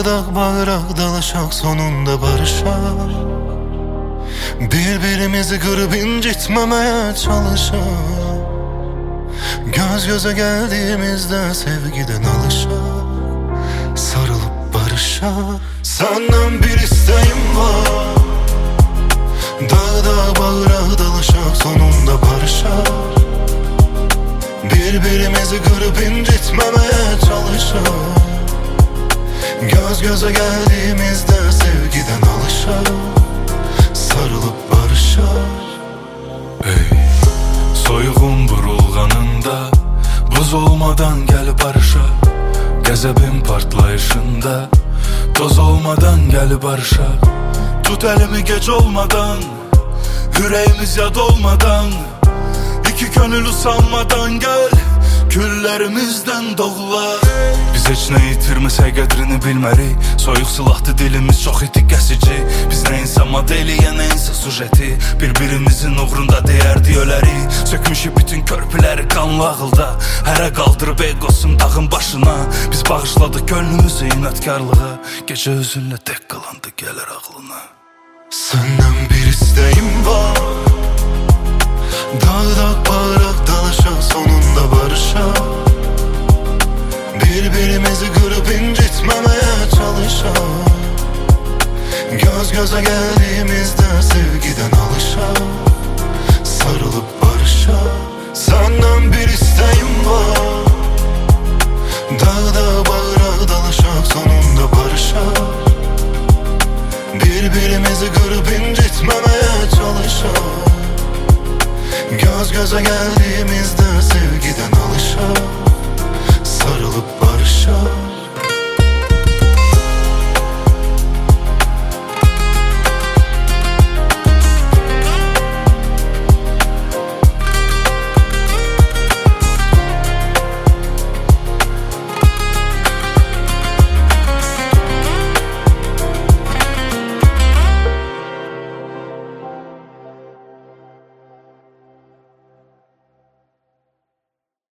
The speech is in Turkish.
Dağdak bağırak dalaşak sonunda barışar. Birbirimizi kırıp incitmemeye çalışar. Göz göze geldiğimizde sevgiden alışar. Sarılıp barışar. Senden bir isteğim var. Dağda bağıra dalaşak sonunda barışar. Birbirimizi kırıp incitmemeye çalışar. Göz göze geldiğimizde sevgiden alışar. Sarılıp barışar. Hey, soyuğun burulğanında buz olmadan gel barışar. Qəzəbin partlayışında toz olmadan gel barışar. Tut elimi gece olmadan, yüreğimiz yad olmadan, iki gönül usanmadan gel, küllerimizden doğular. Biz heç nə itirməsək qədrini bilmərik. Soyuq silahdı dilimiz çox itik kəsici. Biz nə insan modeli, ya nə insan sujeti. Bir-birimizin uğrunda deyərdi ölərik. Sökmüşük bütün körpüləri qanlı ağılda. Hərə qaldırıb egosun dağın başına. Biz bağışladıq gönlümüzü inatkarlığa. Gecə özünlə tək qalandı gəlir ağlına. Senden bir isteğim var. Dağdak bağırak dalaşak sonunda barışar. Birbirimizi kırıp incitmemeye çalışar. Göz göze geldiğimizde sevgiden alışar. Sarılıp barışar. Senden bir isteğim var. Dağda bağırak dalaşak sonunda barışar. Birbirimizi kırıp incitmemeye çalışar. Göz göze geldiğimizde sevgiden alışar. Sarılıp barışar.